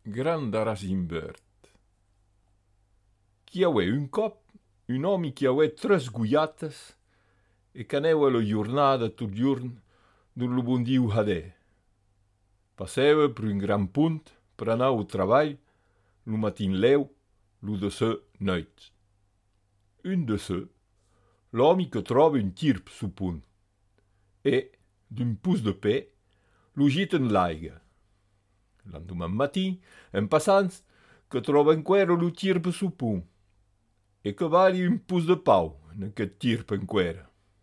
Grand Arazimbert. Qui auè un cop un home qui auè 3 guiates e caneua la giornada tot giorn dur lo bon Diu hadè. Passeva per un gran punt per anar al treball, lo matin leu, lo de se nuit. Un de se, l'home que troba un tirp su punt e, d'un pus de pe, lo gita en l'aiga. L'endemà matin, en passants, que troba enquera lo tirp su punt e que vali un pus de pau en aquest tirp enquera.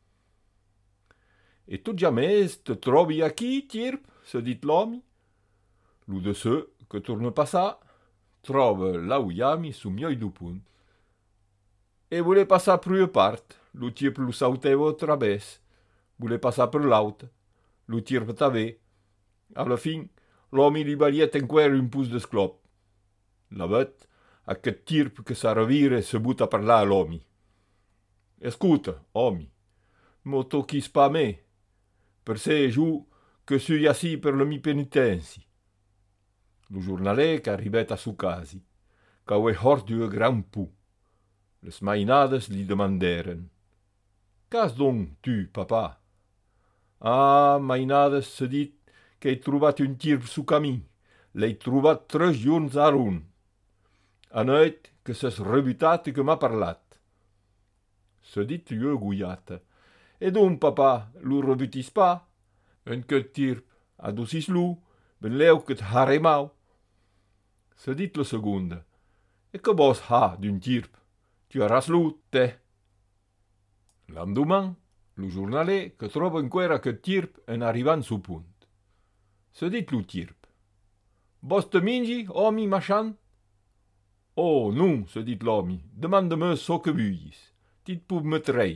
E tot jamès te trobi aquí, tirp, se dit l'home. Lo de se que torna a passar, troba l'auiami su mioi du punt. E vole passar per una part, lo tirp lo sauteva a través, vole passar per l'auta, lo tirp també. Alla fin, l'home li valiet enquera un pus d'esclop. La vet, aquest tirp que sa revira se buta a parlar a l'home. Escuta, home, mo toquis pa a me, per ser giù que sui assi per la mi penitenzi. Lo giornalè qu'arribet a su casi, qu'auè hort d'ua gran pu. Les mainades li demandèren: Qu'has donc tu, papa? Ah, mainades, se dit qu'hei trobat un tirp su camí. L'hei trobat 3 giorns arun. Anoit que s'es rebutat e que m'ha parlat. Se dit ua guiata. E donc, papa, lo rebutis pa? En qu'eth tirp, adossis-lo, ben leu que t'haremau. Se dit la segonda. E que vos ha d'un tirp? Tu arraslo, te. L'endoman, lo giornalè que troba enquera aquest tirp en arribant su punt. Se dit lo tirp. Vos te mingi, home machan? Oh, non, se dit l'home, demande-me so que vulguis. Tit puc me trei.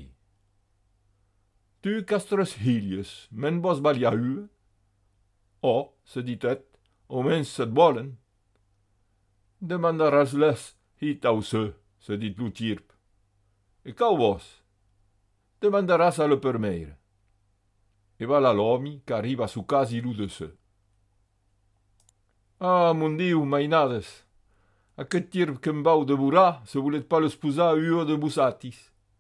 Tu qu'has 3 hilles, men vos valia ua? Oh, se dit et, omens se't volen. Demandaràs-les hit au se dit lo tirp. E cau vos? Demandaràs a la permeira. E va l'home qu'arriba a su casi lo de se. Ah, mon Diu, mainades, aquest tirp que em vau devorar se volet pas l'esposar ua de vosatis.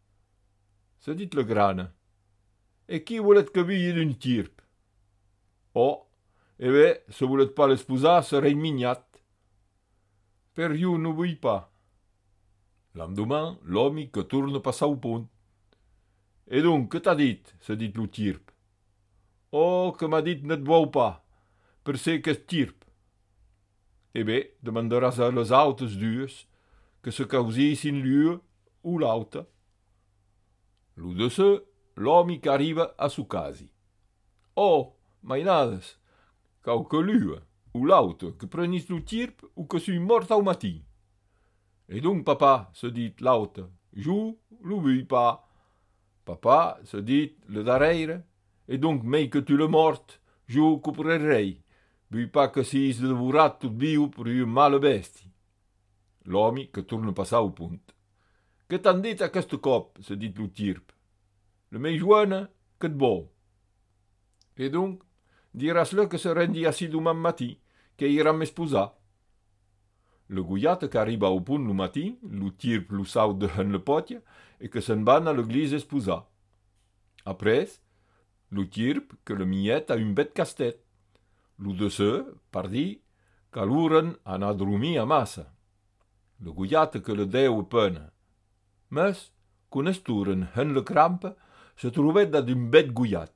Se dit la grana. E qui volet que vigli d'un tirp? Oh, e bé, se volet pas l'esposar serei mignat. Per jo no vull pas. L'endoman, l'home que torna a passar au punt. E donc, que t'ha dit? Se dit lo tirp. Oh, que m'ha dit net vau pas, per ser qu'est tirp. E bé, demandaràs a les autes dues que se causissin l'ua o l'auta. Lo de se, l'home qu'arriba a su casi. Oh, mainades, cau que l'ua o l'auta que prenis lo tirp o que sui mort au matin. E donc, papa, se dit l'auta, jo lo vull pas. Papa, se dit le darreire, e donc mei que tu le mort, jo coprerei. Vull pas que sis devorat tot viu per un mala besti. L'home que torna a passar au punt. Que t'han dit aquest cop, se dit lo tirp. Le mei joana que et vol. E donc, diràs-le que se rendi assi doman matí, que irà m'esposar. Le guiata qu'arriba au punt lo matin, lo tirp lo saut de en le potia e que se'n van a l'église esposar. Après, lo tirp que le miet a un bet castet. Lo de se, par dir, caluren anar a dormir a massa. Le guiata que le deu a pena. Mes, quan esturen en le crampa, se trovet dat un bet guiat.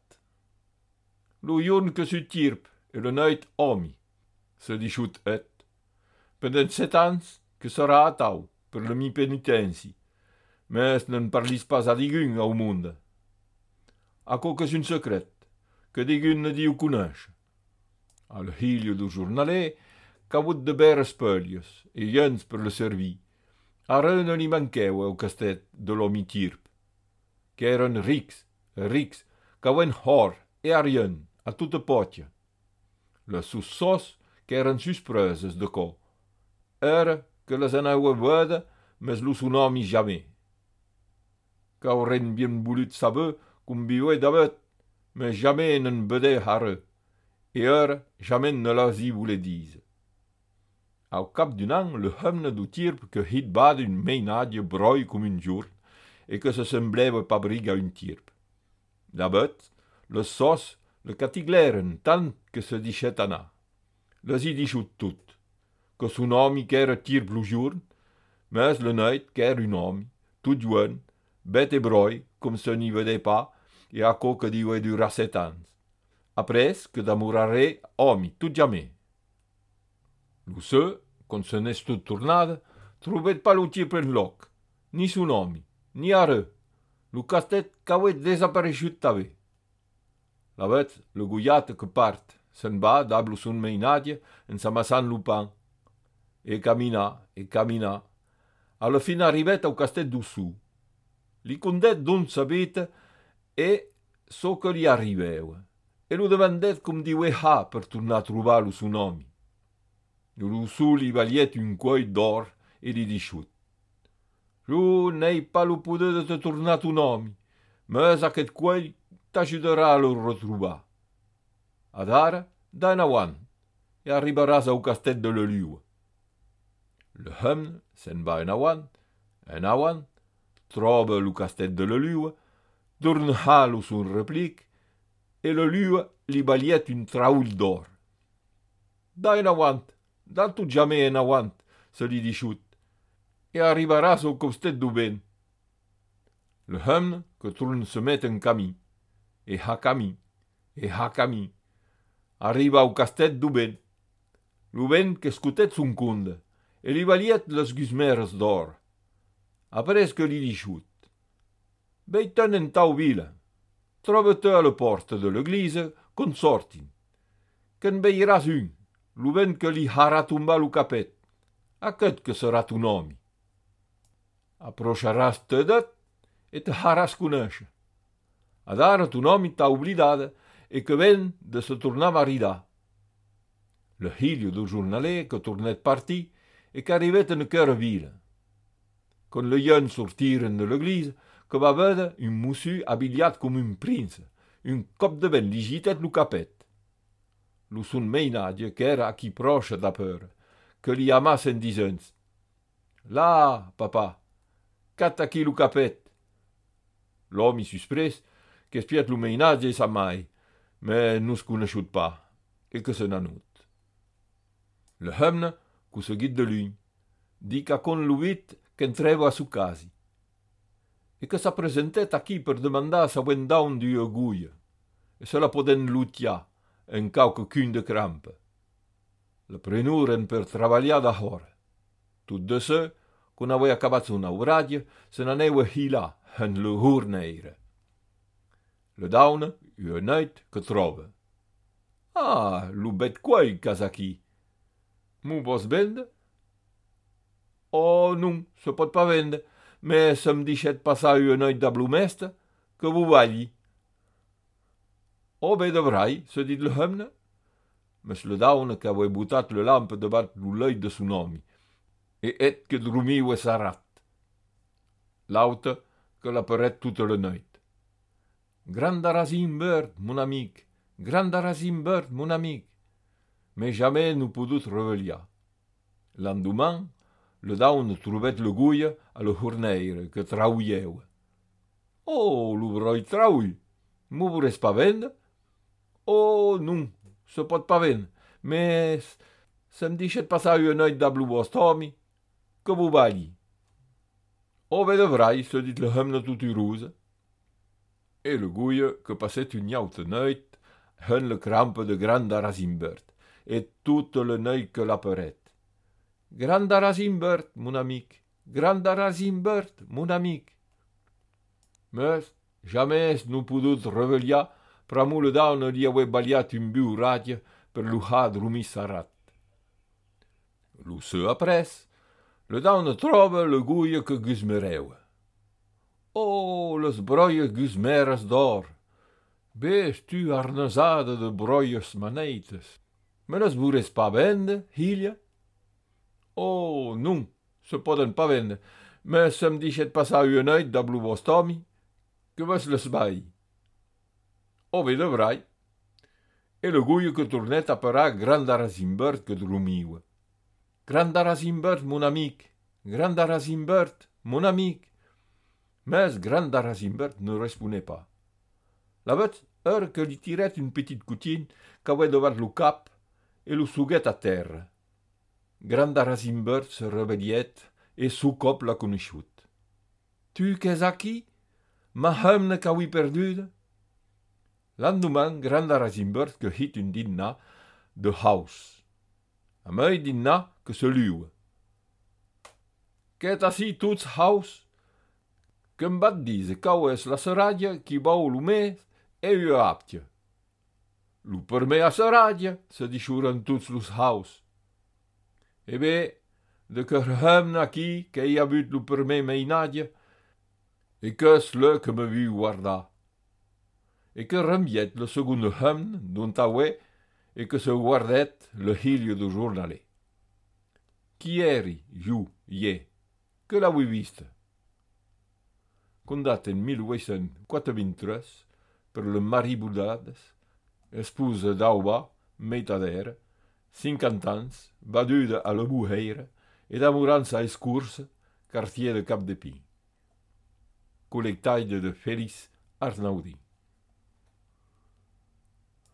Lo jorn que su tirp e le nuit home, se dixut et. Pendant 7 ans que serà atau per la mi penitenci, mes n'en parlis pas a digun au monde. Aquò que és un secret, que digun ne diu conèixer. Al higlio do giornalè, qu'avut de beres pelias, e gens per le servir. Ara non li manqueu au castet de l'home tirp, qu'eren rics, qu'auen hor e arien a tota potia. Les sus sos qu'eren sus preses de co. Era que les anau a veda, mes lo son home jamé. Qu'auren bien volut saber com viuè David, mes jamé n'en vedè ara. E ara, jamen ne las hi vole dise. Au cap d'un an, le hemne du tirp que hit bad une mainadie broi comme une jour, et que se semblava pas brig à une tirp. D'abord, le sos le catigleren tant que se dichet anar. Les y dichut tout, que son homme qu'era tirp le jour, mais le nuit qu'era un homme, tout jouen, bête et broi, comme se n'y vedait pas, et à quoi que dirait durar 7 ans. Après, que d'amourare homme, tout jamais. Luce, quand se n'est tout tournade, trouvait pas le tirp en loc, ni son homme, ni are. Le castet qu'avait desaparegut t'avait. La vet, le gouillat que part, se'n va d'ablo son mainadie en s'amassant le pan. Et camina. A la fin arrivet au castet d'Ussù. Li condet d'on sabeta e so que li arriveu. E lo demandet com diue ha per tornar a trobar lo son homi. L'Ussù li valiet un cuoi d'or e li dichut. Jo n'hai pas le poder de te tornar ton homi, mais aquest cuoi t'ajudarà a lo retrobar. Adara, da en avant, e arribaràs au castet de la Liua. Le hemne se'n va en avant, troba lo castet de la Liua, torna lo son replic, e la Liua li valiet un traull d'or. Da en avant, da tot jamais en avant, se li dichut, e arribaràs au costet du vent. Le hemne que torna se met en camí, e ha camí, arriba au castet du vent. Lo vent qu'escutet son conde, e li valiet les gusmeres d'or. Après que li dichut, vei-te'n en tau vila, troba-te a la porta de l'église qu'on sortin. Qu'en veiràs un, lo vent que li harà tombar lo capet, aquest que serà ton homi. Aproxaràs t'edat e te haràs conèixer. Adara ton homi t'ha oblidada e que ven de se tornar maridar. Le hilio del jornaler que tornet partir e qu'arrivet en aquera vila. Quand le jeune sortiren de l'église, que va veda un mossu habiliat com un prince, un cop de vent li gitet lo capet. Lo son mainadie qu'era aquí proche d'apeur, que li amass en disens. Là, papa, cat aquí lo capet. L'homi suspres, qu'espiet lo mainadie sa mai, mais no es coneishut pas, e que se n'anut. Le hemne, qu'o seguit de lui, di qu'a con lo vit qu'entreva a su casi, e que s'apresentet aquí per demandar sa vendaun du agulla, e se la poden lutia en cauque cun de crampe. Le prenuren per traballar d'ahora. Tot de se, qu'on avea acabat son auradie, se n'aneva hila en le horneire. Le daune, un neit que troba. Ah, lo bet quai cas aquí. M'ho vos vende? Oh, non, se pot pas vendre, mais se me dichet passar un neit d'ablumesta, que vous valli. Oh, be de vrai, se dit le hemne. Mais le daune qu'avait botat le lampe debat l'œil de son homi, et et que drumiu sarat. L'autre que l'apparaît toute le nuit. Grandarazim bird, mon amic, Grandarazim bird, mon amic. Mais jamais nous pudut revelia. L'endemain, le daune trouvait le gouille à le horneire que trauilleu. Oh, l'ouvroi trauille, m'ho vourez pas vendre? Oh, non, se pot pas vendre, mais se me dichet passar un noit d'ablu vost homi, que vous valli. Oh, be de vrai, se dit le hemne tout uruse. Et le gouille que passait une yaute noit, hen le crampe de Grandarazim-bird, et toute le noit que l'apparaît. Grandarazim-bird, mon amic, Grandarazim-bird, mon amic. Mais jamais nous pudut revelia pramu le daune li avea baliat un bu radie per lu ha drumi sarat. Lu se apres, le daune troba le gouille que gusmereu. Oh, les broies gusmeres d'or! Bes tu arnesade de broies maneites. Me les vourez pas vende, hilia? Oh, non, se poden pas vende, mais se me dichet passar un noit d'ablu vost homi, que vos les vai. Oh, be de vrai. E le gouille que tornet a parar Grandarazim-bird que drumiu. Grandarazimbert, mon amic, Grandarazimbert, mon amic. Mais Grandarazimbert ne répondait pas. La bête, heure que lui tirait une petite coutine, qu'avait devant le cap, et le souguait à terre. Grandarazimbert se réveillait et soucop la connaissut. Tu qu'es aquí? Ma hemne qu'avui perdude? L'endemain, Grandarazimbert que hit un dîner de house. A mei dîner que se luwe. Qu'est assi tots house? Que bat dise cau es la seradia qui bau lumés e u aptje. Lu per me a seradia, se disciuren tots los house. E bé, de que hemne aquí, que hi ha but lu per me meinadia, e que es le que me vu guardar. E que rembiet le seconde hemne d'on taoué, e que se guardet le hilio du journaler. Qui eri, ju, ie, que l'avui viste? Condat en 1843 per le Marie Boudades, esposa d'Auba, meitadera, 50 ans, baduda a la Buheira, et d'amorança a Escursa, quartier de Cap de Pi. Collectaille de Félix Arnaudi.